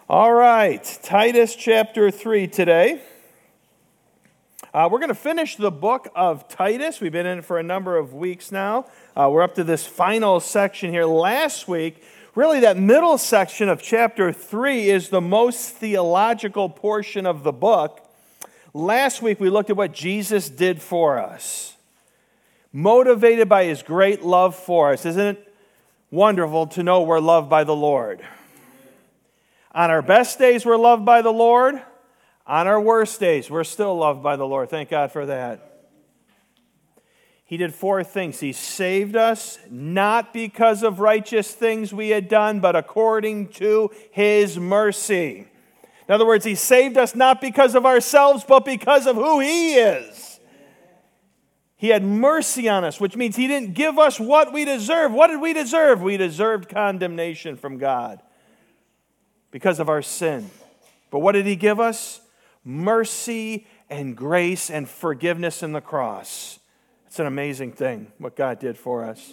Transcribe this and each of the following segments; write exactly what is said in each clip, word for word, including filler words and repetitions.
All right, Titus chapter three today. Uh, we're going to finish the book of Titus. We've been in it for a number of weeks now. Uh, we're up to this final section here. Last week, really that middle section of chapter three is the most theological portion of the book. Last week, we looked at what Jesus did for us, motivated by his great love for us. Isn't it wonderful to know we're loved by the Lord? On our best days, we're loved by the Lord. On our worst days, we're still loved by the Lord. Thank God for that. He did four things. He saved us, not because of righteous things we had done, but according to his mercy. In other words, he saved us not because of ourselves, but because of who he is. He had mercy on us, which means he didn't give us what we deserve. What did we deserve? We deserved condemnation from God because of our sin. But what did he give us? Mercy and grace and forgiveness in the cross. It's an amazing thing, what God did for us.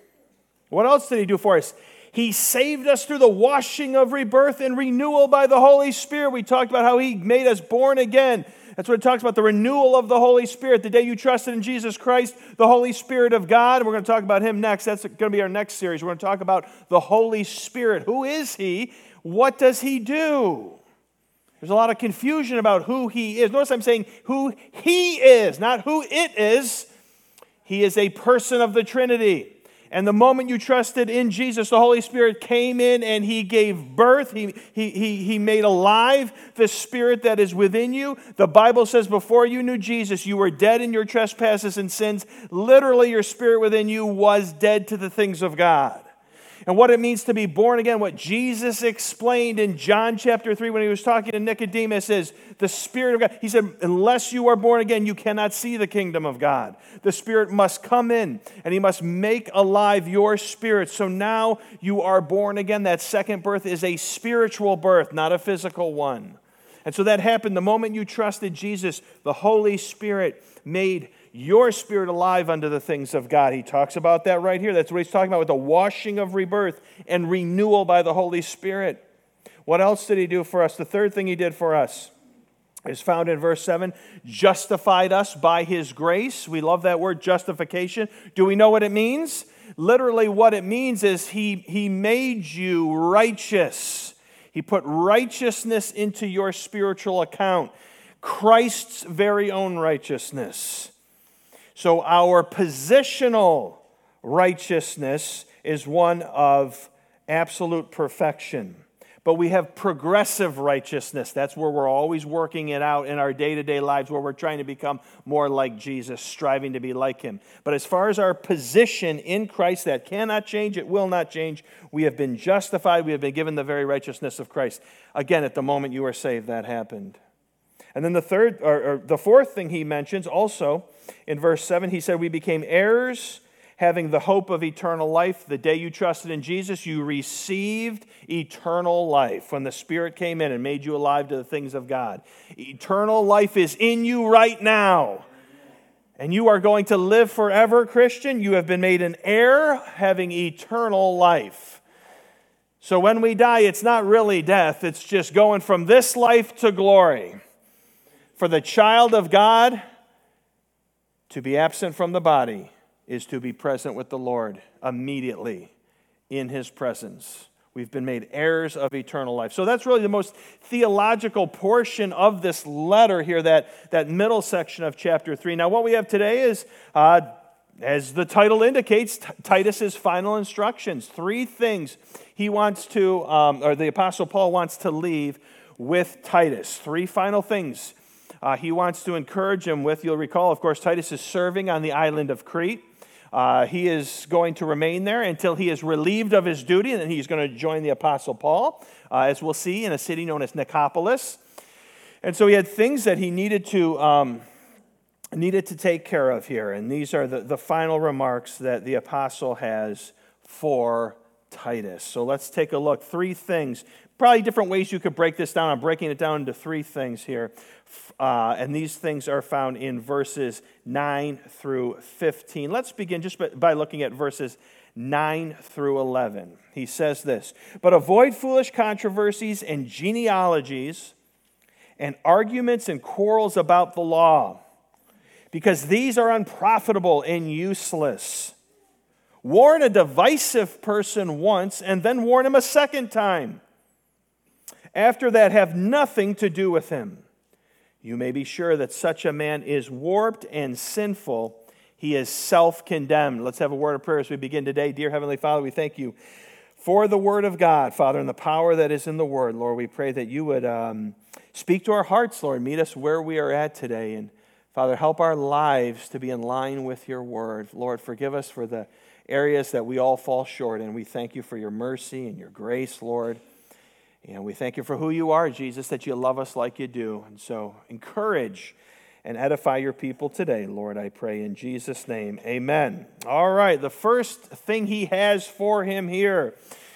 What else did he do for us? He saved us through the washing of rebirth and renewal by the Holy Spirit. We talked about how he made us born again. That's what it talks about, the renewal of the Holy Spirit. The day you trusted in Jesus Christ, the Holy Spirit of God. And we're going to talk about him next. That's going to be our next series. We're going to talk about the Holy Spirit. Who is he? What does he do? There's a lot of confusion about who he is. Notice I'm saying who he is, not who it is. He is a person of the Trinity. And the moment you trusted in Jesus, the Holy Spirit came in and he gave birth. He, he, he, he made alive the Spirit that is within you. The Bible says before you knew Jesus, you were dead in your trespasses and sins. Literally, your spirit within you was dead to the things of God. And what it means to be born again, what Jesus explained in John chapter three when he was talking to Nicodemus is the Spirit of God. He said, unless you are born again, you cannot see the kingdom of God. The Spirit must come in and he must make alive your spirit. So now you are born again. That second birth is a spiritual birth, not a physical one. And so that happened the moment you trusted Jesus. The Holy Spirit made your spirit alive unto the things of God. He talks about that right here. That's what he's talking about with the washing of rebirth and renewal by the Holy Spirit. What else did he do for us? The third thing he did for us is found in verse seven. Justified us by his grace. We love that word, justification. Do we know what it means? Literally what it means is he, he made you righteous. He put righteousness into your spiritual account. Christ's very own righteousness. So our positional righteousness is one of absolute perfection. But we have progressive righteousness. That's where we're always working it out in our day-to-day lives, where we're trying to become more like Jesus, striving to be like him. But as far as our position in Christ, that cannot change, it will not change. We have been justified. We have been given the very righteousness of Christ. Again, at the moment you were saved, that happened. And then the third, or, or the fourth thing he mentions also in verse seven, he said, we became heirs, having the hope of eternal life. The day you trusted in Jesus, you received eternal life when the Spirit came in and made you alive to the things of God. Eternal life is in you right now. And you are going to live forever, Christian. You have been made an heir, having eternal life. So when we die, it's not really death. It's just going from this life to glory. For the child of God, to be absent from the body is to be present with the Lord immediately in his presence. We've been made heirs of eternal life. So that's really the most theological portion of this letter here, that, that middle section of chapter three. Now what we have today is, uh, as the title indicates, Titus's final instructions. Three things he wants to, um, or the Apostle Paul wants to leave with Titus. Three final things Uh, he wants to encourage him with. You'll recall, of course, Titus is serving on the island of Crete. Uh, he is going to remain there until he is relieved of his duty, and then he's going to join the Apostle Paul, uh, as we'll see, in a city known as Nicopolis. And so he had things that he needed to um, needed to take care of here, and these are the, the final remarks that the apostle has for Titus. So let's take a look. Three things. Probably different ways you could break this down. I'm breaking it down into three things here. Uh, and these things are found in verses nine through fifteen. Let's begin just by looking at verses nine through eleven. He says this, "But avoid foolish controversies and genealogies and arguments and quarrels about the law, because these are unprofitable and useless. Warn a divisive person once, and then warn him a second time. After that, have nothing to do with him. You may be sure that such a man is warped and sinful. He is self-condemned." Let's have a word of prayer as we begin today. Dear Heavenly Father, we thank you for the Word of God, Father, and the power that is in the Word. Lord, we pray that you would um, speak to our hearts, Lord. Meet us where we are at today. And Father, help our lives to be in line with your Word. Lord, forgive us for the areas that we all fall short in. We thank you for your mercy and your grace, Lord. And we thank you for who you are, Jesus, that you love us like you do. And so encourage and edify your people today, Lord, I pray in Jesus' name. Amen. All right, the first thing he has for him here,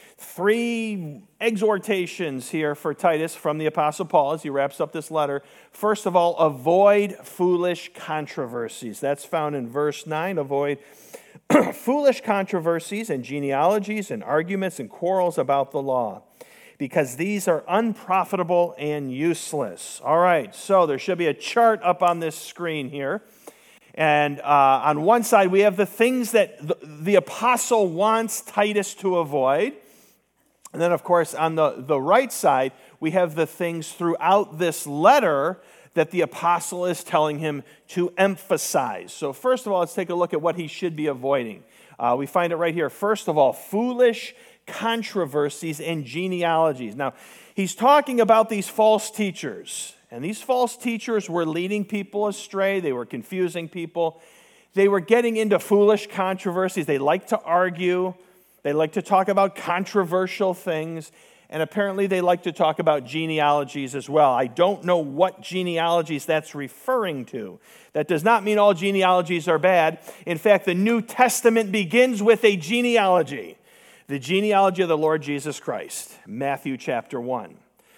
three exhortations here for Titus from the Apostle Paul as he wraps up this letter. First of all, avoid foolish controversies. That's found in verse nine. Avoid foolish controversies and genealogies and arguments and quarrels about the law, because these are unprofitable and useless. All right, so there should be a chart up on this screen here. And uh, on one side, we have the things that the, the apostle wants Titus to avoid. And then, of course, on the, the right side, we have the things throughout this letter that the apostle is telling him to emphasize. So first of all, let's take a look at what he should be avoiding. Uh, we find it right here. First of all, foolish controversies and genealogies. Now, he's talking about these false teachers. And these false teachers were leading people astray. They were confusing people. They were getting into foolish controversies. They like to argue. They like to talk about controversial things. And apparently they like to talk about genealogies as well. I don't know what genealogies that's referring to. That does not mean all genealogies are bad. In fact, the New Testament begins with a genealogy. The genealogy of the Lord Jesus Christ, Matthew chapter one.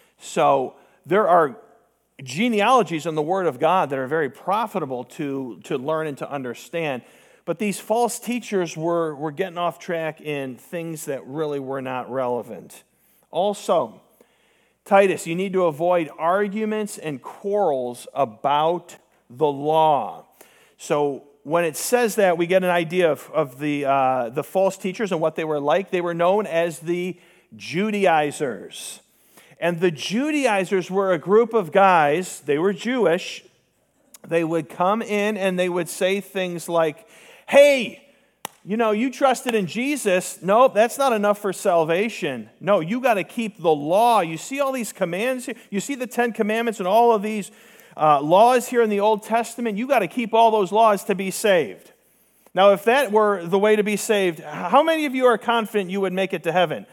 So there are genealogies in the Word of God that are very profitable to, to learn and to understand. But these false teachers were, were getting off track in things that really were not relevant. Also, Titus, you need to avoid arguments and quarrels about the law. So when it says that, we get an idea of, of the, uh, the false teachers and what they were like. They were known as the Judaizers. And the Judaizers were a group of guys, they were Jewish. They would come in and they would say things like, hey, you know, you trusted in Jesus. No, that's not enough for salvation. No, you got to keep the law. You see all these commands here? You see the Ten Commandments and all of these uh, laws here in the Old Testament? You got to keep all those laws to be saved. Now, if that were the way to be saved, how many of you are confident you would make it to heaven?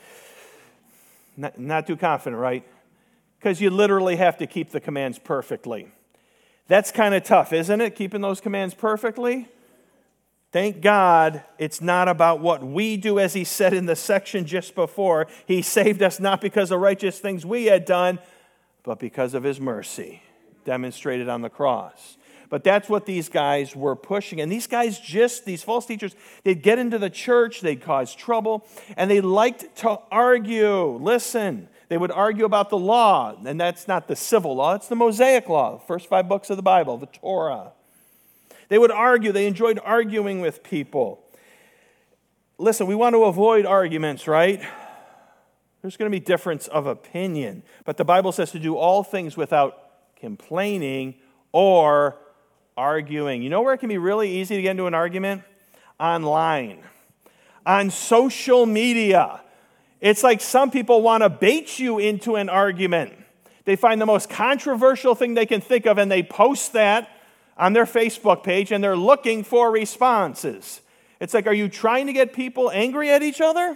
Not, not too confident, right? Because you literally have to keep the commands perfectly. That's kind of tough, isn't it? Keeping those commands perfectly? Thank God it's not about what we do, as he said in the section just before. He saved us not because of righteous things we had done, but because of his mercy demonstrated on the cross. But that's what these guys were pushing. And these guys just, these false teachers, they'd get into the church, they'd cause trouble, and they liked to argue. Listen, they would argue about the law, and that's not the civil law, it's the Mosaic law, the first five books of the Bible, the Torah. They would argue. They enjoyed arguing with people. Listen, we want to avoid arguments, right? There's going to be difference of opinion. But the Bible says to do all things without complaining or arguing. You know where it can be really easy to get into an argument? Online. On social media. It's like some people want to bait you into an argument. They find the most controversial thing they can think of and they post that on their Facebook page, and they're looking for responses. It's like, are you trying to get people angry at each other?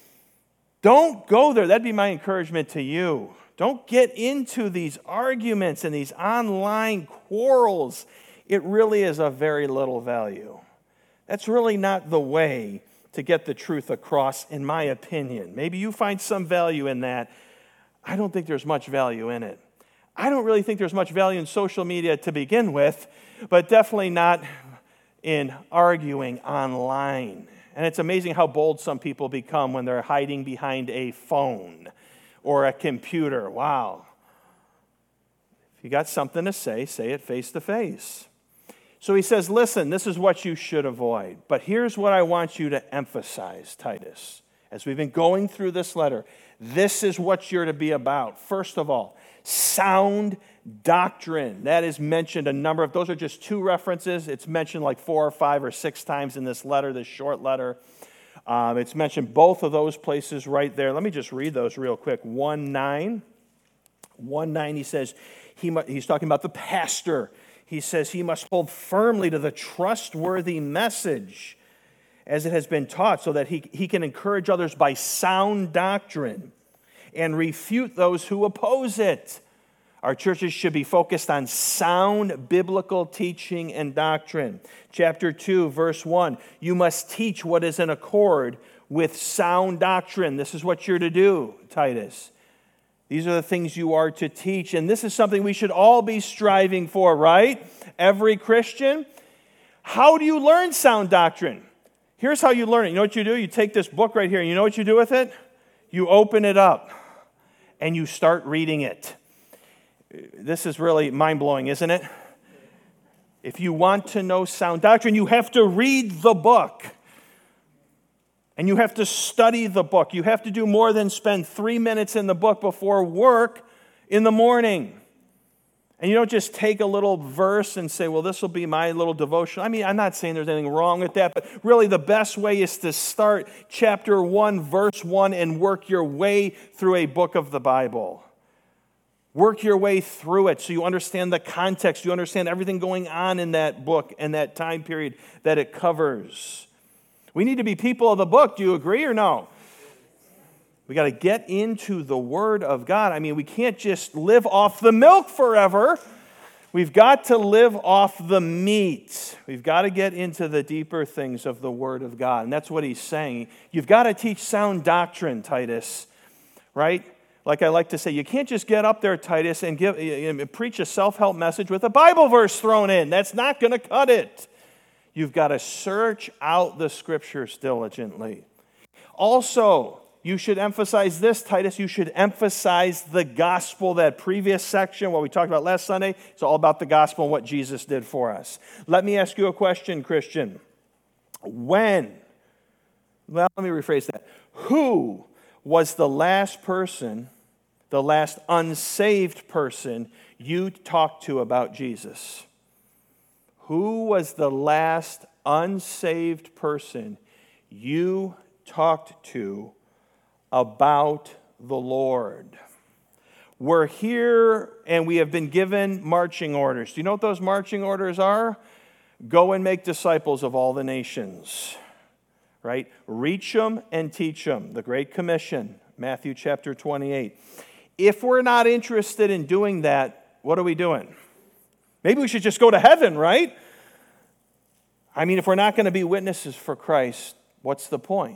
Don't go there. That'd be my encouragement to you. Don't get into these arguments and these online quarrels. It really is of very little value. That's really not the way to get the truth across, in my opinion. Maybe you find some value in that. I don't think there's much value in it. I don't really think there's much value in social media to begin with, but definitely not in arguing online. And it's amazing how bold some people become when they're hiding behind a phone or a computer. Wow. If you got something to say, say it face to face. So he says, listen, this is what you should avoid. But here's what I want you to emphasize, Titus. As we've been going through this letter, this is what you're to be about. First of all, sound doctrine. That is mentioned a number of, those are just two references. It's mentioned like four or five or six times in this letter, this short letter. Um, it's mentioned both of those places right there. Let me just read those real quick. one nine. one nine, he says, he, he's talking about the pastor. He says he must hold firmly to the trustworthy message as it has been taught so that he, he can encourage others by sound doctrine and refute those who oppose it. Our churches should be focused on sound biblical teaching and doctrine. Chapter two, verse one, you must teach what is in accord with sound doctrine. This is what you're to do, Titus. These are the things you are to teach, and this is something we should all be striving for, right? Every Christian. How do you learn sound doctrine? Here's how you learn it. You know what you do? You take this book right here, and you know what you do with it? You open it up, and you start reading it. This is really mind-blowing, isn't it? If you want to know sound doctrine, you have to read the book. And you have to study the book. You have to do more than spend three minutes in the book before work in the morning. And you don't just take a little verse and say, well, this will be my little devotion. I mean, I'm not saying there's anything wrong with that, but really the best way is to start chapter one, verse one, and work your way through a book of the Bible. Work your way through it so you understand the context. You understand everything going on in that book and that time period that it covers. We need to be people of the book. Do you agree or no? We got to get into the Word of God. I mean, we can't just live off the milk forever. We've got to live off the meat. We've got to get into the deeper things of the Word of God. And that's what he's saying. You've got to teach sound doctrine, Titus, right? Like I like to say, you can't just get up there, Titus, and give and preach a self-help message with a Bible verse thrown in. That's not going to cut it. You've got to search out the Scriptures diligently. Also, you should emphasize this, Titus. You should emphasize the gospel. That previous section, what we talked about last Sunday, it's all about the gospel and what Jesus did for us. Let me ask you a question, Christian. When, well, let me rephrase that. Who was the last person, the last unsaved person you talked to about Jesus? Who was the last unsaved person you talked to about the Lord? We're here and we have been given marching orders. Do you know what those marching orders are? Go and make disciples of all the nations, right? Reach them and teach them. The Great Commission, Matthew chapter twenty-eight. If we're not interested in doing that, what are we doing? Maybe we should just go to heaven, right? I mean, if we're not going to be witnesses for Christ, what's the point?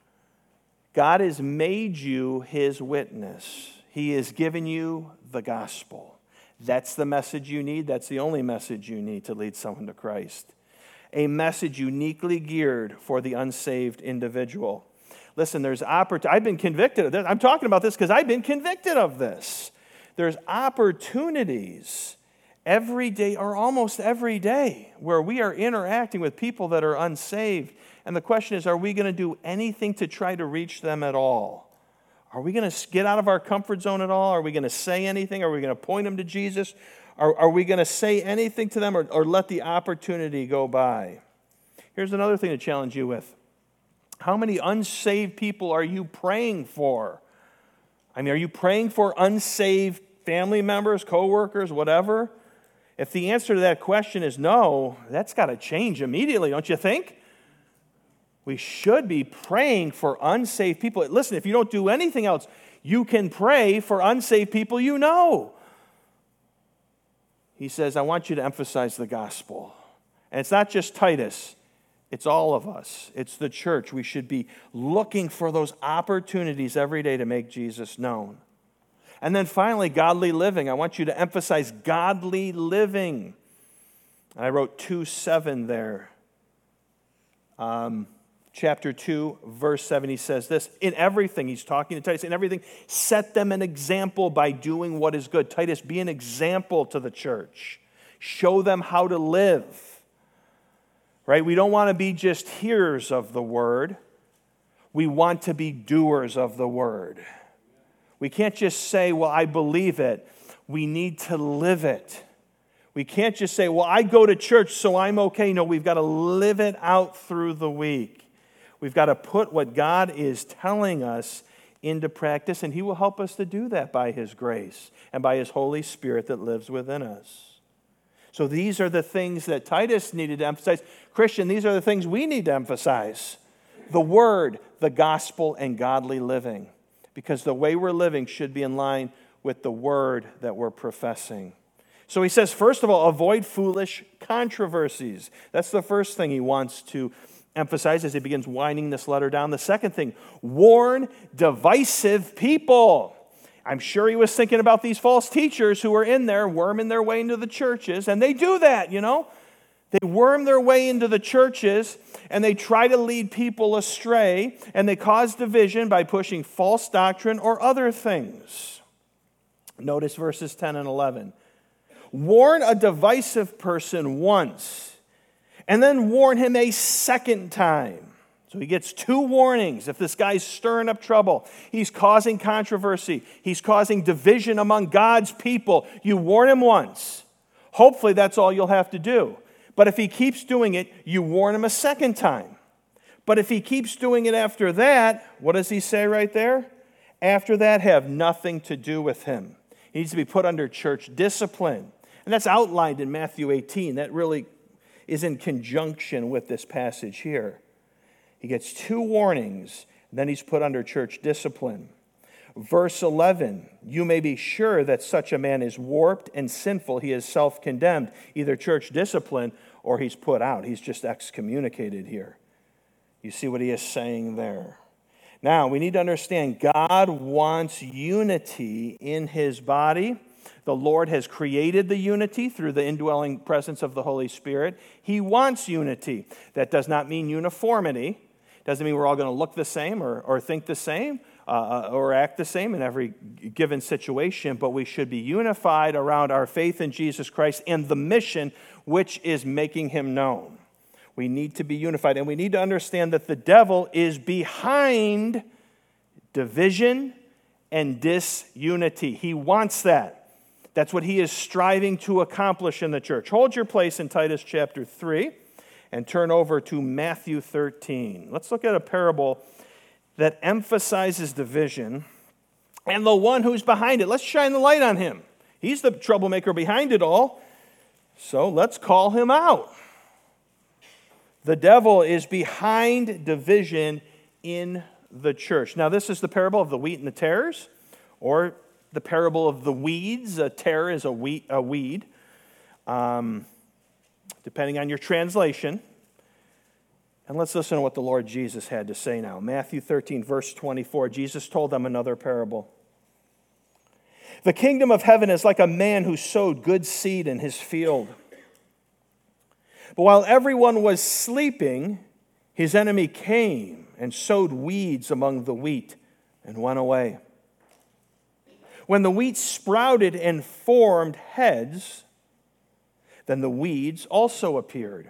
God has made you his witness. He has given you the gospel. That's the message you need. That's the only message you need to lead someone to Christ. A message uniquely geared for the unsaved individual. Listen, there's opportunity. I've been convicted of this. I'm talking about this because I've been convicted of this. There's opportunities every day or almost every day where we are interacting with people that are unsaved. And the question is, are we going to do anything to try to reach them at all? Are we going to get out of our comfort zone at all? Are we going to say anything? Are we going to point them to Jesus? Are, are we going to say anything to them or, or let the opportunity go by? Here's another thing to challenge you with. How many unsaved people are you praying for? I mean, are you praying for unsaved family members, coworkers, whatever? If the answer to that question is no, that's got to change immediately, don't you think? We should be praying for unsaved people. Listen, if you don't do anything else, you can pray for unsaved people you know. He says, I want you to emphasize the gospel. And it's not just Titus. It's all of us. It's the church. We should be looking for those opportunities every day to make Jesus known. And then finally, godly living. I want you to emphasize godly living. I wrote two seven there. Um, chapter two, verse seven, he says this, in everything, he's talking to Titus, in everything, set them an example by doing what is good. Titus, be an example to the church. Show them how to live. Right? We don't want to be just hearers of the word. We want to be doers of the word. We can't just say, well, I believe it. We need to live it. We can't just say, well, I go to church, so I'm okay. No, we've got to live it out through the week. We've got to put what God is telling us into practice, and He will help us to do that by His grace and by His Holy Spirit that lives within us. So these are the things that Titus needed to emphasize. Christian, these are the things we need to emphasize. The Word, the gospel, and godly living. Because the way we're living should be in line with the Word that we're professing. So he says, first of all, avoid foolish controversies. That's the first thing he wants to emphasize as he begins winding this letter down. The second thing, warn divisive people. I'm sure he was thinking about these false teachers who are in there worming their way into the churches, and they do that, you know. They worm their way into the churches, and they try to lead people astray, and they cause division by pushing false doctrine or other things. Notice verses ten and eleven. Warn a divisive person once, and then warn him a second time. So he gets two warnings. If this guy's stirring up trouble, he's causing controversy, he's causing division among God's people, you warn him once. Hopefully that's all you'll have to do. But if he keeps doing it, you warn him a second time. But if he keeps doing it after that, what does he say right there? After that, have nothing to do with him. He needs to be put under church discipline. And that's outlined in Matthew eighteen. That really is in conjunction with this passage here. He gets two warnings, and then he's put under church discipline. Verse eleven, you may be sure that such a man is warped and sinful. He is self-condemned, either church discipline or he's put out. He's just excommunicated here. You see what he is saying there. Now, we need to understand God wants unity in His body. The Lord has created the unity through the indwelling presence of the Holy Spirit. He wants unity. That does not mean uniformity. Doesn't mean we're all going to look the same or, or think the same uh, or act the same in every given situation, but we should be unified around our faith in Jesus Christ and the mission which is making Him known. We need to be unified, and we need to understand that the devil is behind division and disunity. He wants that. That's what he is striving to accomplish in the church. Hold your place in Titus chapter three and turn over to Matthew thirteen. Let's look at a parable that emphasizes division and the one who's behind it. Let's shine the light on him. He's the troublemaker behind it all, so let's call him out. The devil is behind division in the church. Now, this is the parable of the wheat and the tares, or the parable of the weeds. A tare is a, wheat, a weed, um, depending on your translation. And let's listen to what the Lord Jesus had to say now. Matthew thirteen, verse twenty-four, Jesus told them another parable. The kingdom of heaven is like a man who sowed good seed in his field. But while everyone was sleeping, his enemy came and sowed weeds among the wheat and went away. When the wheat sprouted and formed heads, then the weeds also appeared.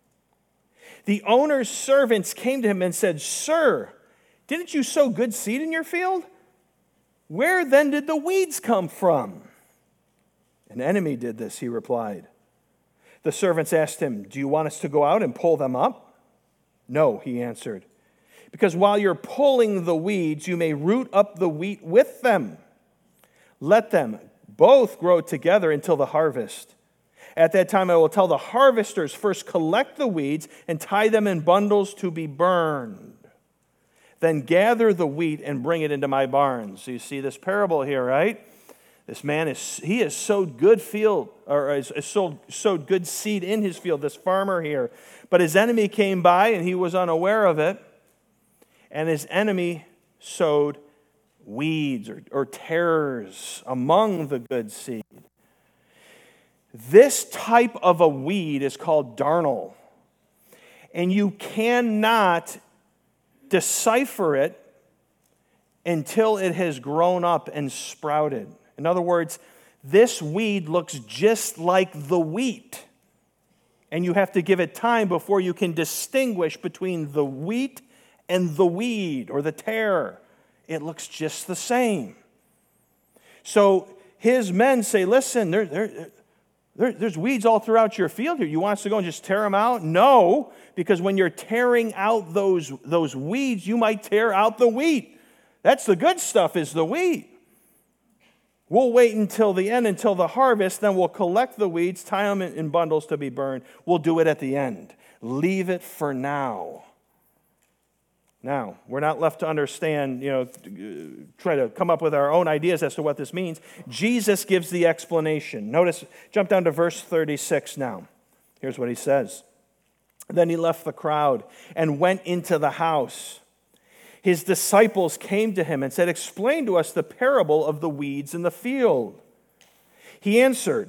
The owner's servants came to him and said, "Sir, didn't you sow good seed in your field? Where then did the weeds come from?" "An enemy did this," he replied. The servants asked him, "Do you want us to go out and pull them up?" "No," he answered, "because while you're pulling the weeds, you may root up the wheat with them. Let them both grow together until the harvest. At that time, I will tell the harvesters, first collect the weeds and tie them in bundles to be burned. Then gather the wheat and bring it into my barns." So you see this parable here, right? This man, is he has sowed good field, or has sowed, sowed good seed in his field, this farmer here. But his enemy came by and he was unaware of it. And his enemy sowed weeds or, or tares among the good seed. This type of a weed is called darnel. And you cannot decipher it until it has grown up and sprouted. In other words, this weed looks just like the wheat. And you have to give it time before you can distinguish between the wheat and the weed or the tare. It looks just the same. So his men say, listen, there, there, there, there's weeds all throughout your field here. You want us to go and just tear them out? No, because when you're tearing out those, those weeds, you might tear out the wheat. That's the good stuff, is the wheat. We'll wait until the end, until the harvest, then we'll collect the weeds, tie them in bundles to be burned. We'll do it at the end. Leave it for now. Now, we're not left to understand, you know, try to come up with our own ideas as to what this means. Jesus gives the explanation. Notice, jump down to verse thirty-six now. Here's what he says. Then he left the crowd and went into the house. His disciples came to him and said, explain to us the parable of the weeds in the field. He answered,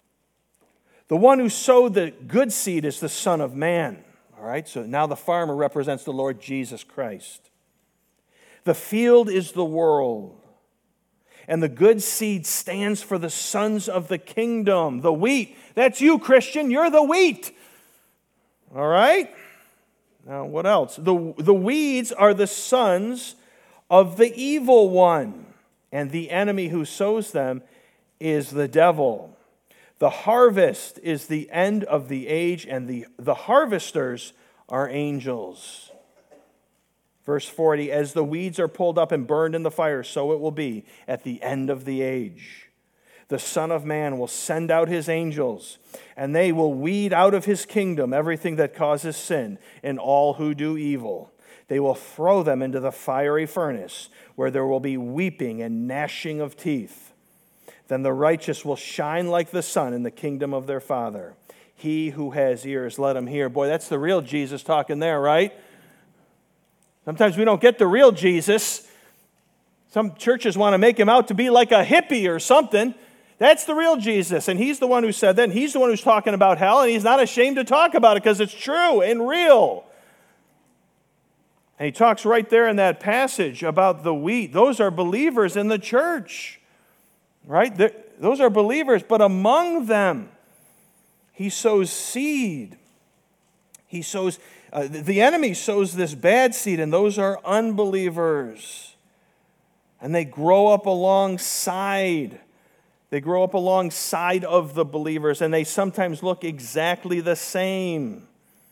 the one who sowed the good seed is the Son of Man. All right, so now the farmer represents the Lord Jesus Christ. The field is the world, and the good seed stands for the sons of the kingdom. The wheat, that's you, Christian, you're the wheat. All right? Now, what else? The, the weeds are the sons of the evil one, and the enemy who sows them is the devil. The harvest is the end of the age, and the, the harvesters are angels. Verse forty, as the weeds are pulled up and burned in the fire, so it will be at the end of the age. The Son of Man will send out his angels, and they will weed out of his kingdom everything that causes sin and all who do evil. They will throw them into the fiery furnace, where there will be weeping and gnashing of teeth. Then the righteous will shine like the sun in the kingdom of their Father. He who has ears, let him hear. Boy, that's the real Jesus talking there, right? Sometimes we don't get the real Jesus. Some churches want to make him out to be like a hippie or something. That's the real Jesus, and he's the one who said that, and he's the one who's talking about hell, and he's not ashamed to talk about it because it's true and real. And he talks right there in that passage about the wheat. Those are believers in the church, right? They're, those are believers, but among them, he sows seed. He sows, uh, the enemy sows this bad seed, and those are unbelievers. And they grow up alongside They grow up alongside of the believers, and they sometimes look exactly the same.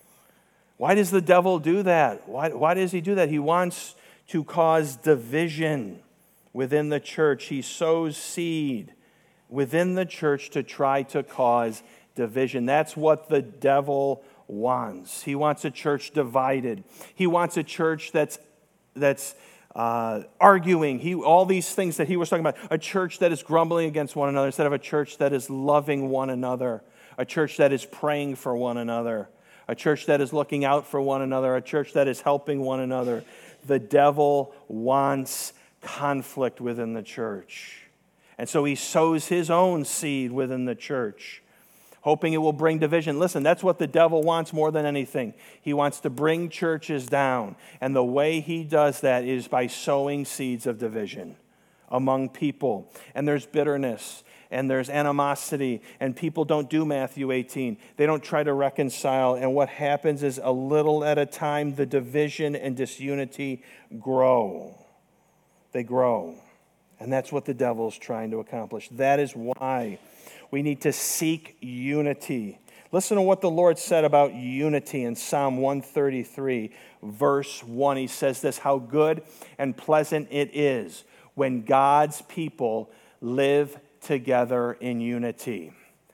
Why does the devil do that? Why, why does he do that? He wants to cause division within the church. He sows seed within the church to try to cause division. That's what the devil wants. He wants a church divided. He wants a church that's that's Uh, arguing, he, all these things that he was talking about, a church that is grumbling against one another instead of a church that is loving one another, a church that is praying for one another, a church that is looking out for one another, a church that is helping one another. The devil wants conflict within the church. And so he sows his own seed within the church, hoping it will bring division. Listen, that's what the devil wants more than anything. He wants to bring churches down. And the way he does that is by sowing seeds of division among people. And there's bitterness, and there's animosity, and people don't do Matthew eighteen. They don't try to reconcile. And what happens is, a little at a time, the division and disunity grow. They grow. And that's what the devil's trying to accomplish. That is why we need to seek unity. Listen to what the Lord said about unity in Psalm one thirty-three, verse one. He says this, how good and pleasant it is when God's people live together in unity.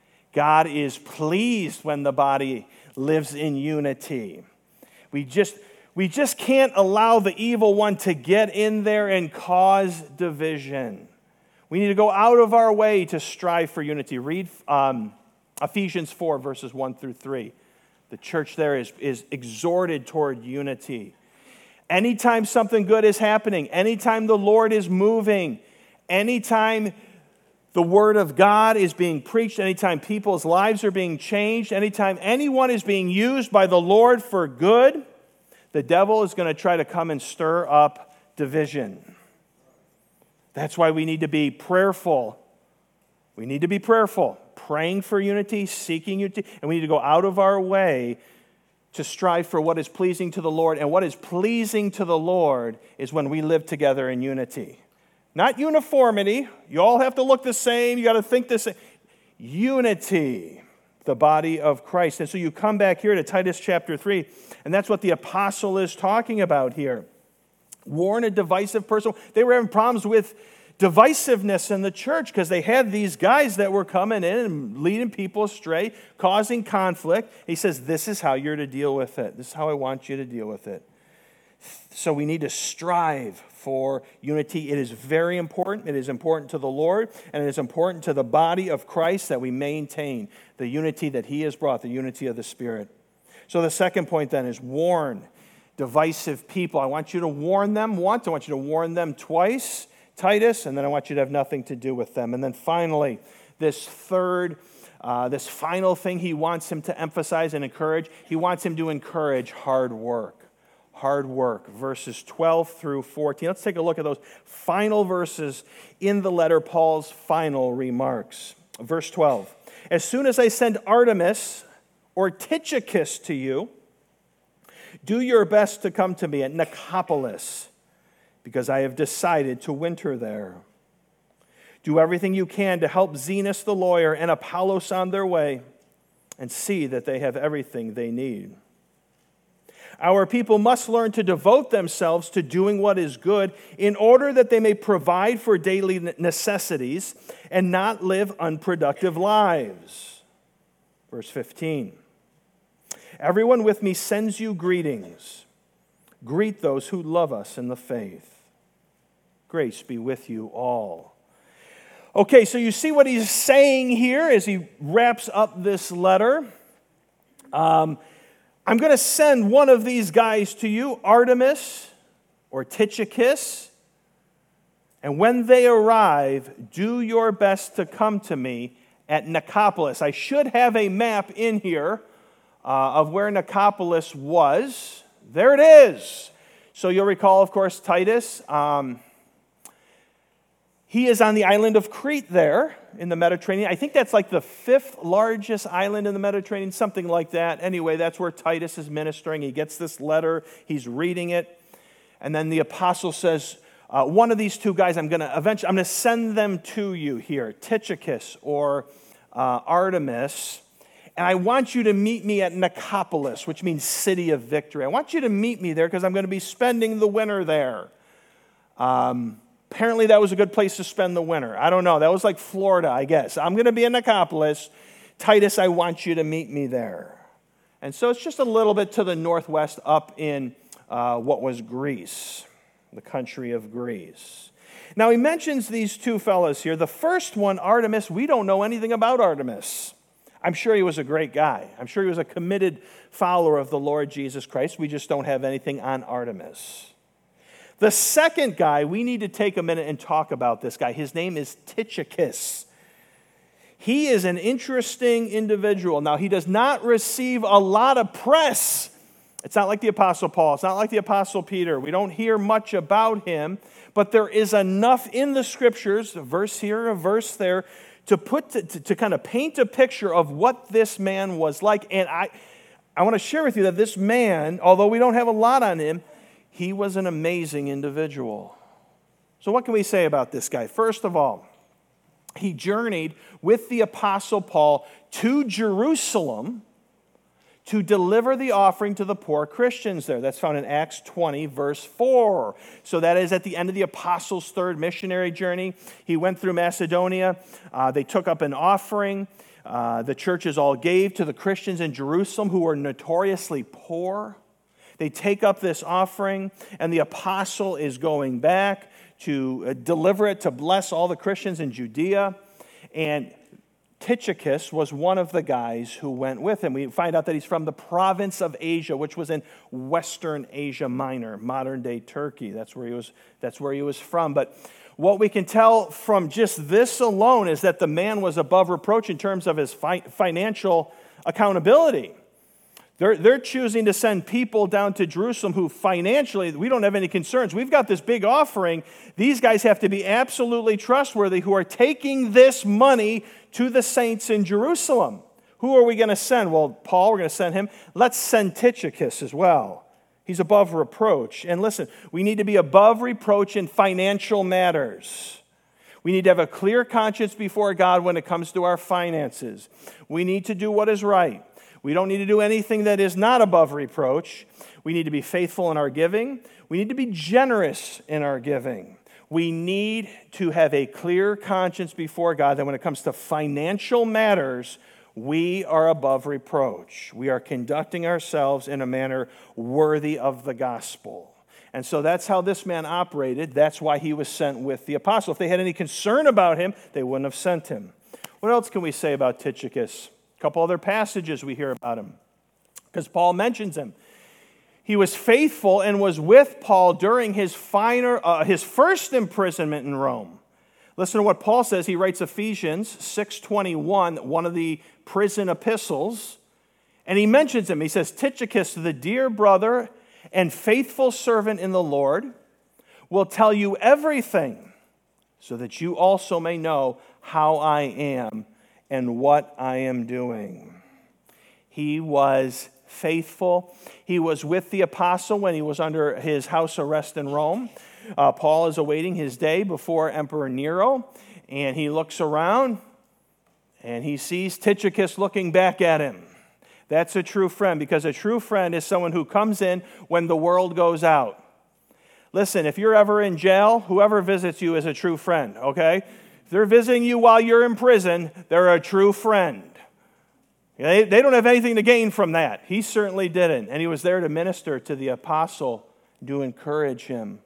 God is pleased when the body lives in unity. We just, we just can't allow the evil one to get in there and cause division. We need to go out of our way to strive for unity. Read um, Ephesians four, verses one through three. The church there is, is exhorted toward unity. Anytime something good is happening, anytime the Lord is moving, anytime the Word of God is being preached, anytime people's lives are being changed, anytime anyone is being used by the Lord for good, the devil is going to try to come and stir up division. That's why we need to be prayerful. We need to be prayerful, praying for unity, seeking unity, and we need to go out of our way to strive for what is pleasing to the Lord. And what is pleasing to the Lord is when we live together in unity. Not uniformity. You all have to look the same. You got to think the same. Unity, the body of Christ. And so you come back here to Titus chapter three, and that's what the apostle is talking about here. Warn a divisive person. They were having problems with divisiveness in the church because they had these guys that were coming in and leading people astray, causing conflict. He says, this is how you're to deal with it. This is how I want you to deal with it. So we need to strive for unity. It is very important. It is important to the Lord, and it is important to the body of Christ that we maintain the unity that He has brought, the unity of the Spirit. So the second point then is warn divisive people. I want you to warn them once. I want you to warn them twice, Titus, and then I want you to have nothing to do with them. And then finally, this third, uh, this final thing he wants him to emphasize and encourage, he wants him to encourage hard work. Hard work, verses twelve through fourteen. Let's take a look at those final verses in the letter, Paul's final remarks. Verse twelve, as soon as I send Artemis or Tychicus to you, do your best to come to me at Nicopolis, because I have decided to winter there. Do everything you can to help Zenas the lawyer and Apollos on their way, and see that they have everything they need. Our people must learn to devote themselves to doing what is good in order that they may provide for daily necessities and not live unproductive lives. Verse fifteen. Everyone with me sends you greetings. Greet those who love us in the faith. Grace be with you all. Okay, so you see what he's saying here as he wraps up this letter. Um, I'm going to send one of these guys to you, Artemis or Tychicus. And when they arrive, do your best to come to me at Nicopolis. I should have a map in here uh, of where Nicopolis was. There it is. So you'll recall, of course, Titus. Um, he is on the island of Crete there in the Mediterranean. I think that's like the fifth largest island in the Mediterranean, something like that. Anyway, that's where Titus is ministering. He gets this letter. He's reading it. And then the apostle says, uh, one of these two guys, I'm going to eventually, I'm going to send them to you here, Tychicus or uh, Artemis. And I want you to meet me at Nicopolis, which means city of victory. I want you to meet me there because I'm going to be spending the winter there. Um, apparently that was a good place to spend the winter. I don't know. That was like Florida, I guess. I'm going to be in Nicopolis. Titus, I want you to meet me there. And so it's just a little bit to the northwest up in uh, what was Greece, the country of Greece. Now he mentions these two fellows here. The first one, Artemis, we don't know anything about Artemis. I'm sure he was a great guy. I'm sure he was a committed follower of the Lord Jesus Christ. We just don't have anything on Artemis. The second guy, we need to take a minute and talk about this guy. His name is Tychicus. He is an interesting individual. Now, he does not receive a lot of press. It's not like the Apostle Paul. It's not like the Apostle Peter. We don't hear much about him, but there is enough in the Scriptures, a verse here, a verse there, to put to, to, to kind of paint a picture of what this man was like. And I, I want to share with you that this man, although we don't have a lot on him, he was an amazing individual. So what can we say about this guy? First of all, he journeyed with the Apostle Paul to Jerusalem to deliver the offering to the poor Christians there. That's found in Acts twenty, verse four. So that is at the end of the apostles' third missionary journey. He went through Macedonia. Uh, they took up an offering. Uh, the churches all gave to the Christians in Jerusalem who were notoriously poor. They take up this offering, and the apostle is going back to deliver it, to bless all the Christians in Judea. And Tychicus was one of the guys who went with him. We find out that he's from the province of Asia, which was in Western Asia Minor, modern-day Turkey. That's where he was, that's where he was from. But what we can tell from just this alone is that the man was above reproach in terms of his fi- financial accountability. They're, they're choosing to send people down to Jerusalem who financially, we don't have any concerns. We've got this big offering. These guys have to be absolutely trustworthy who are taking this money to the saints in Jerusalem. Who are we going to send? Well, Paul, we're going to send him. Let's send Tychicus as well. He's above reproach. And listen, we need to be above reproach in financial matters. We need to have a clear conscience before God when it comes to our finances. We need to do what is right. We don't need to do anything that is not above reproach. We need to be faithful in our giving. We need to be generous in our giving. We need to have a clear conscience before God that when it comes to financial matters, we are above reproach. We are conducting ourselves in a manner worthy of the gospel. And so that's how this man operated. That's why he was sent with the apostle. If they had any concern about him, they wouldn't have sent him. What else can we say about Tychicus? A couple other passages we hear about him, because Paul mentions him. He was faithful and was with Paul during his, finer, uh, his first imprisonment in Rome. Listen to what Paul says. He writes Ephesians six twenty-one, one of the prison epistles, and he mentions him. He says, Tychicus, the dear brother and faithful servant in the Lord, will tell you everything so that you also may know how I am and what I am doing. He was faithful. He was with the apostle when he was under his house arrest in Rome. Uh, Paul is awaiting his day before Emperor Nero, and he looks around and he sees Tychicus looking back at him. That's a true friend, because a true friend is someone who comes in when the world goes out. Listen, if you're ever in jail, whoever visits you is a true friend, okay? If they're visiting you while you're in prison, they're a true friend. They, they don't have anything to gain from that. He certainly didn't. And he was there to minister to the apostle, to encourage him.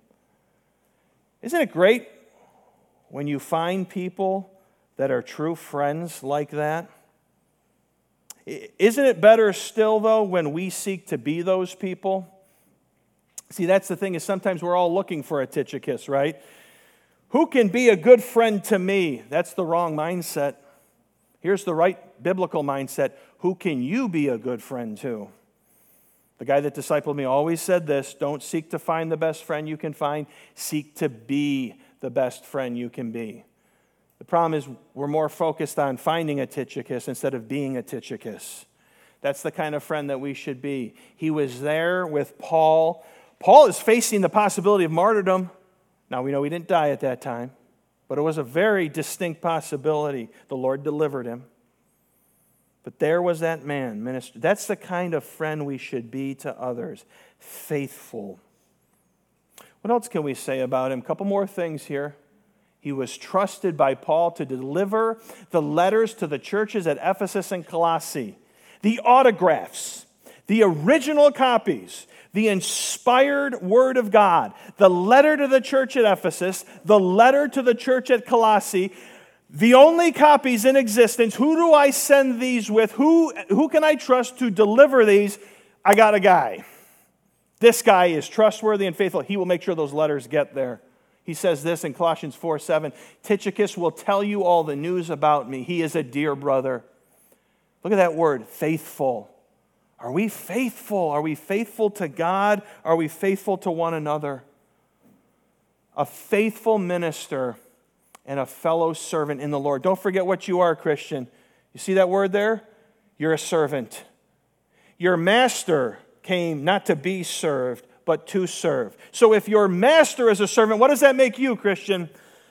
Isn't it great when you find people that are true friends like that? Isn't it better still, though, when we seek to be those people? See, that's the thing, is sometimes we're all looking for a Tychicus, right? Who can be a good friend to me? That's the wrong mindset. Here's the right biblical mindset. Who can you be a good friend to? The guy that discipled me always said this: don't seek to find the best friend you can find. Seek to be the best friend you can be. The problem is we're more focused on finding a Tychicus instead of being a Tychicus. That's the kind of friend that we should be. He was there with Paul. Paul is facing the possibility of martyrdom. Now, we know he didn't die at that time, but it was a very distinct possibility. The Lord delivered him. But there was that man, minister. That's the kind of friend we should be to others. Faithful. What else can we say about him? A couple more things here. He was trusted by Paul to deliver the letters to the churches at Ephesus and Colossae. The autographs, the original copies, the inspired Word of God, the letter to the church at Ephesus, the letter to the church at Colossae, the only copies in existence. Who do I send these with? Who, who can I trust to deliver these? I got a guy. This guy is trustworthy and faithful. He will make sure those letters get there. He says this in Colossians four seven, Tychicus will tell you all the news about me. He is a dear brother. Look at that word, faithful. Are we faithful? Are we faithful to God? Are we faithful to one another? A faithful minister and a fellow servant in the Lord. Don't forget what you are, Christian. You see that word there? You're a servant. Your master came not to be served, but to serve. So if your master is a servant, what does that make you, Christian?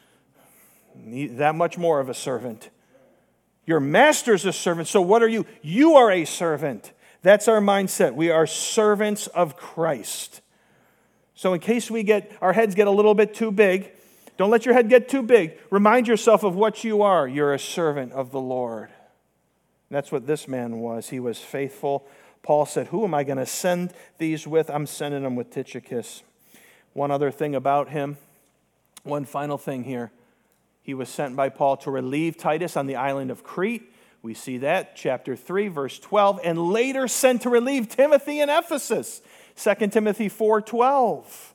That much more of a servant. Your master's a servant, so what are you? You are a servant. That's our mindset. We are servants of Christ. So in case we get our heads get a little bit too big, don't let your head get too big. Remind yourself of what you are. You're a servant of the Lord. And that's what this man was. He was faithful. Paul said, who am I going to send these with? I'm sending them with Tychicus. One other thing about him, one final thing here. He was sent by Paul to relieve Titus on the island of Crete. We see that, chapter three, verse twelve, and later sent to relieve Timothy in Ephesus, Second Timothy four twelve.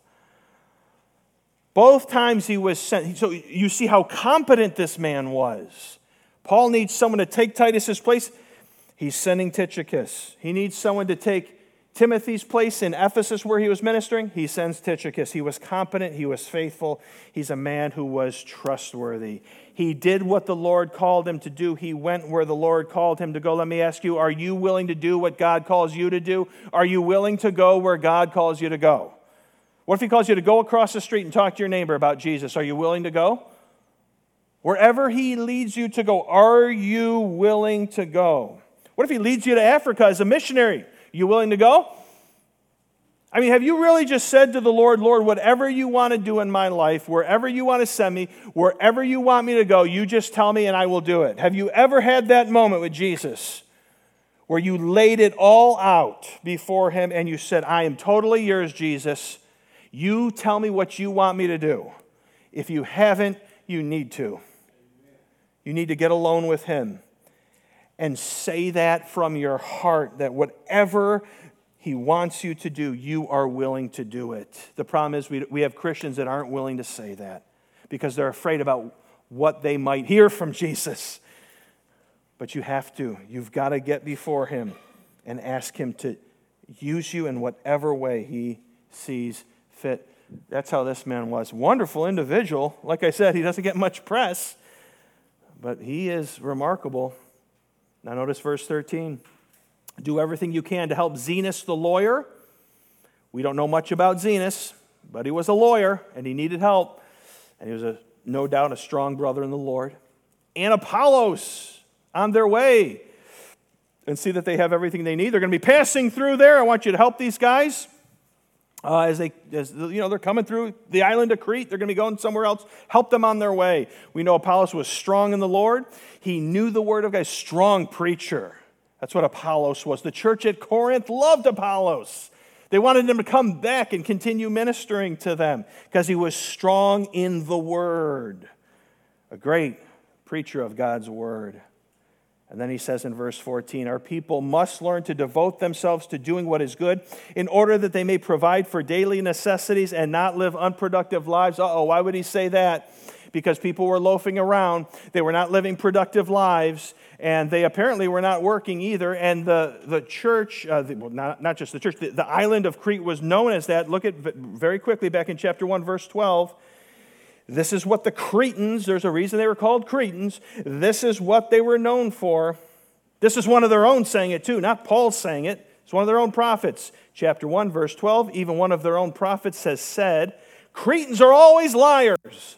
Both times he was sent. So you see how competent this man was. Paul needs someone to take Titus's place. He's sending Tychicus. He needs someone to take Timothy's place in Ephesus where he was ministering. He sends Tychicus. He was competent. He was faithful. He's a man who was trustworthy. He did what the Lord called him to do. He went where the Lord called him to go. Let me ask you, are you willing to do what God calls you to do? Are you willing to go where God calls you to go? What if he calls you to go across the street and talk to your neighbor about Jesus? Are you willing to go? Wherever he leads you to go, are you willing to go? What if he leads you to Africa as a missionary? You willing to go? I mean, have you really just said to the Lord, Lord, whatever you want to do in my life, wherever you want to send me, wherever you want me to go, you just tell me and I will do it? Have you ever had that moment with Jesus where you laid it all out before him and you said, I am totally yours, Jesus. You tell me what you want me to do. If you haven't, you need to. You need to get alone with him and say that from your heart, that whatever he wants you to do, you are willing to do it. The problem is we, we have Christians that aren't willing to say that because they're afraid about what they might hear from Jesus. But you have to. You've got to get before him and ask him to use you in whatever way he sees fit. That's how this man was. Wonderful individual. Like I said, he doesn't get much press, but he is remarkable. Now notice verse thirteen. Do everything you can to help Zenas the lawyer. We don't know much about Zenas, but he was a lawyer and he needed help. And he was a, no doubt a strong brother in the Lord. And Apollos on their way. And see that they have everything they need. They're going to be passing through there. I want you to help these guys. Uh, as they, as, you know, they're coming through the island of Crete. They're going to be going somewhere else. Help them on their way. We know Apollos was strong in the Lord. He knew the word of God. Strong preacher. That's what Apollos was. The church at Corinth loved Apollos. They wanted him to come back and continue ministering to them because he was strong in the word. A great preacher of God's word. And then he says in verse fourteen, our people must learn to devote themselves to doing what is good in order that they may provide for daily necessities and not live unproductive lives. Uh-oh, why would he say that? Because people were loafing around. They were not living productive lives, and they apparently were not working either. And the, the church, uh, the, well, not, not just the church, the, the island of Crete was known as that. Look at very quickly back in chapter one, verse twelve. This is what the Cretans, there's a reason they were called Cretans, this is what they were known for. This is one of their own saying it too, not Paul saying it. It's one of their own prophets. Chapter one, verse twelve, even one of their own prophets has said, Cretans are always liars,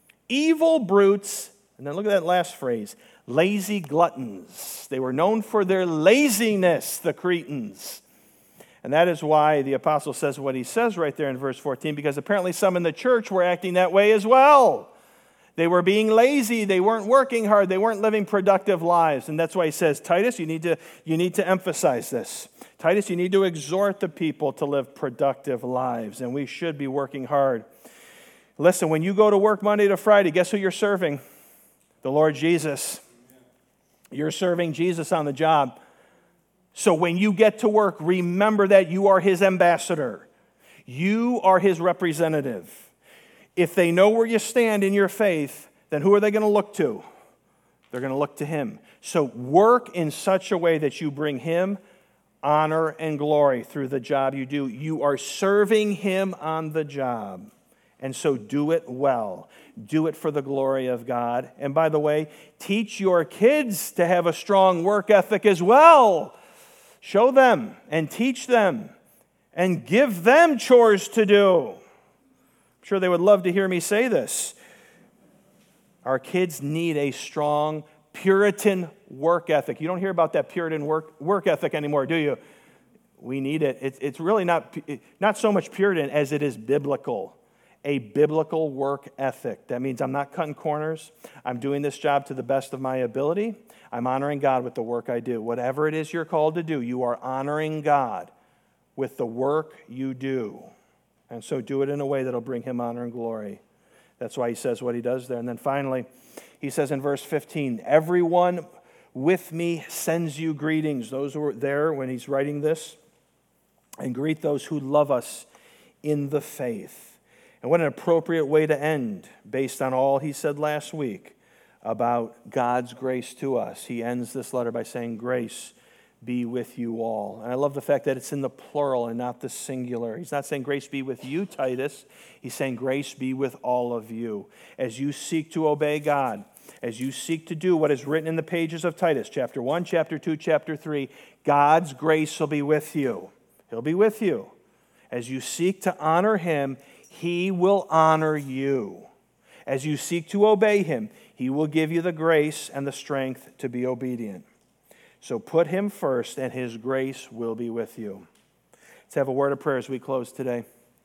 evil brutes, and then look at that last phrase, lazy gluttons. They were known for their laziness, the Cretans. And that is why the apostle says what he says right there in verse fourteen, because apparently some in the church were acting that way as well. They were being lazy. They weren't working hard. They weren't living productive lives. And that's why he says, Titus, you need to, you need to emphasize this. Titus, you need to exhort the people to live productive lives, and we should be working hard. Listen, when you go to work Monday to Friday, guess who you're serving? The Lord Jesus. You're serving Jesus on the job. So when you get to work, remember that you are his ambassador. You are his representative. If they know where you stand in your faith, then who are they going to look to? They're going to look to him. So work in such a way that you bring him honor and glory through the job you do. You are serving him on the job. And so do it well. Do it for the glory of God. And by the way, teach your kids to have a strong work ethic as well. Show them and teach them and give them chores to do. I'm sure they would love to hear me say this. Our kids need a strong Puritan work ethic. You don't hear about that Puritan work, work ethic anymore, do you? We need it. It's, it's really not, not so much Puritan as it is biblical. A biblical work ethic. That means I'm not cutting corners. I'm doing this job to the best of my ability. I'm honoring God with the work I do. Whatever it is you're called to do, you are honoring God with the work you do. And so do it in a way that will bring him honor and glory. That's why he says what he does there. And then finally, he says in verse fifteen, everyone with me sends you greetings. Those who were there when he's writing this. And greet those who love us in the faith. And what an appropriate way to end based on all he said last week about God's grace to us. He ends this letter by saying, grace be with you all. And I love the fact that it's in the plural and not the singular. He's not saying grace be with you, Titus. He's saying grace be with all of you. As you seek to obey God, as you seek to do what is written in the pages of Titus, chapter one, chapter two, chapter three, God's grace will be with you. He'll be with you. As you seek to honor him, he will honor you. As you seek to obey him, he will give you the grace and the strength to be obedient. So put him first, and his grace will be with you. Let's have a word of prayer as we close today.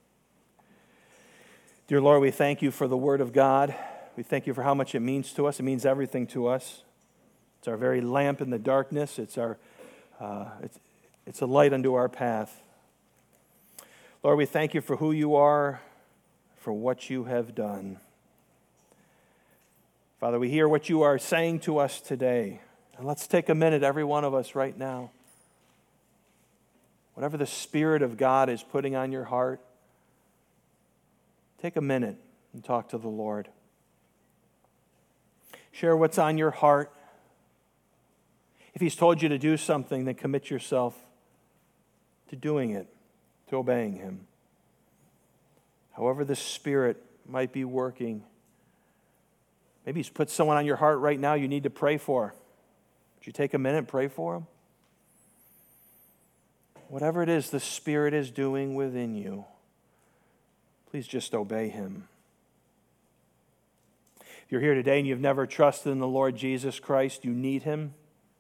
Dear Lord, we thank you for the word of God. We thank you for how much it means to us. It means everything to us. It's our very lamp in the darkness. It's our, uh, it's, it's a light unto our path. Lord, we thank you for who you are, for what you have done. Father, we hear what you are saying to us today. And let's take a minute, every one of us right now. Whatever the Spirit of God is putting on your heart, take a minute and talk to the Lord. Share what's on your heart. If he's told you to do something, then commit yourself to doing it, to obeying him. However the Spirit might be working. Maybe he's put someone on your heart right now you need to pray for. Would you take a minute and pray for them? Whatever it is the Spirit is doing within you, please just obey him. If you're here today and you've never trusted in the Lord Jesus Christ, you need him.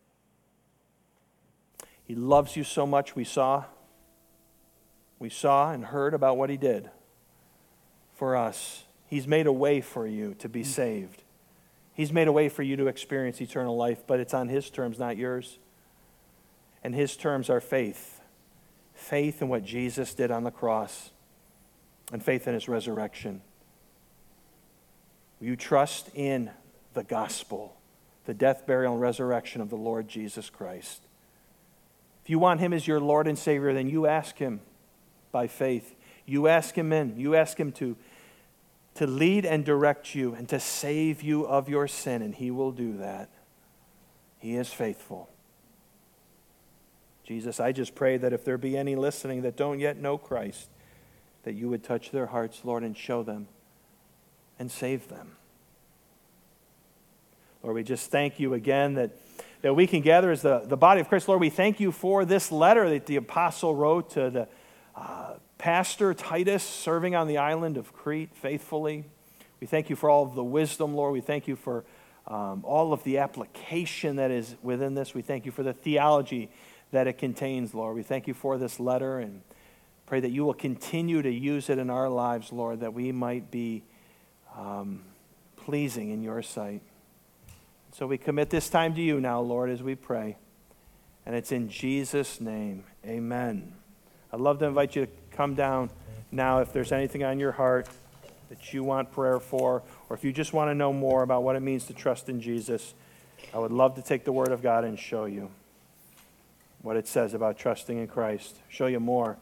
He loves you so much. We saw, we saw and heard about what he did for us. He's made a way for you to be saved. He's made a way for you to experience eternal life, but it's on his terms, not yours. And his terms are faith. Faith in what Jesus did on the cross and faith in his resurrection. Will you trust in the gospel, the death, burial, and resurrection of the Lord Jesus Christ? If you want him as your Lord and Savior, then you ask him by faith. You ask him in. You ask him to to lead and direct you and to save you of your sin, and he will do that. He is faithful. Jesus, I just pray that if there be any listening that don't yet know Christ, that you would touch their hearts, Lord, and show them and save them. Lord, we just thank you again that, that we can gather as the, the body of Christ. Lord, we thank you for this letter that the apostle wrote to the uh, Pastor Titus, serving on the island of Crete faithfully. We thank you for all of the wisdom, Lord. We thank you for um, all of the application that is within this. We thank you for the theology that it contains, Lord. We thank you for this letter and pray that you will continue to use it in our lives, Lord, that we might be um, pleasing in your sight. So we commit this time to you now, Lord, as we pray. And it's in Jesus' name. Amen. I'd love to invite you to come down now if there's anything on your heart that you want prayer for, or if you just want to know more about what it means to trust in Jesus. I would love to take the Word of God and show you what it says about trusting in Christ, show you more.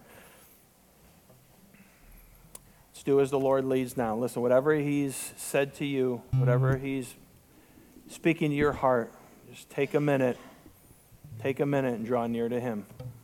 Let's do as the Lord leads now. Listen, whatever he's said to you, whatever he's speaking to your heart, just take a minute, take a minute and draw near to him.